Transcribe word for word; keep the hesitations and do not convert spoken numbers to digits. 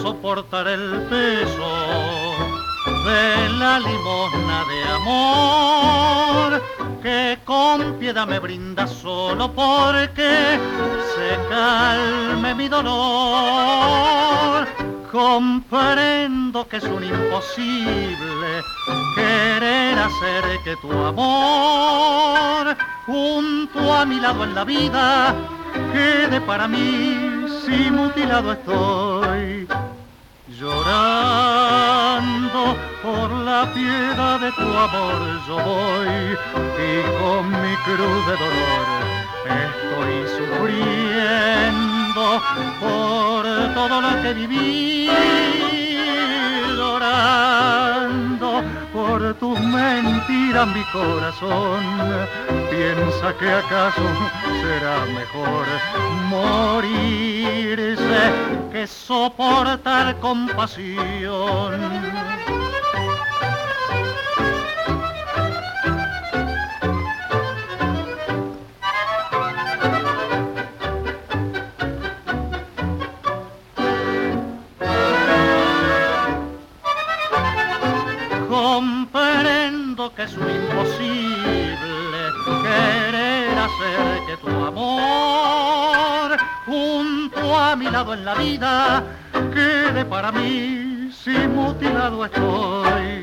soportar el peso de la limosna de amor que con piedad me brinda solo porque se calme mi dolor. Comprendo que es un imposible querer hacer que tu amor junto a mi lado en la vida quede para mí si mutilado estoy. Llorando por la piedad de tu amor yo voy y con mi cruz de dolor estoy sufriendo por todo lo que viví. Llorando por tus mentiras mi corazón piensa que acaso será mejor morirse que soportar compasión. Comprendo que es un imposible querer hacer que tu amor junto a mi lado en la vida quede para mí si mutilado estoy.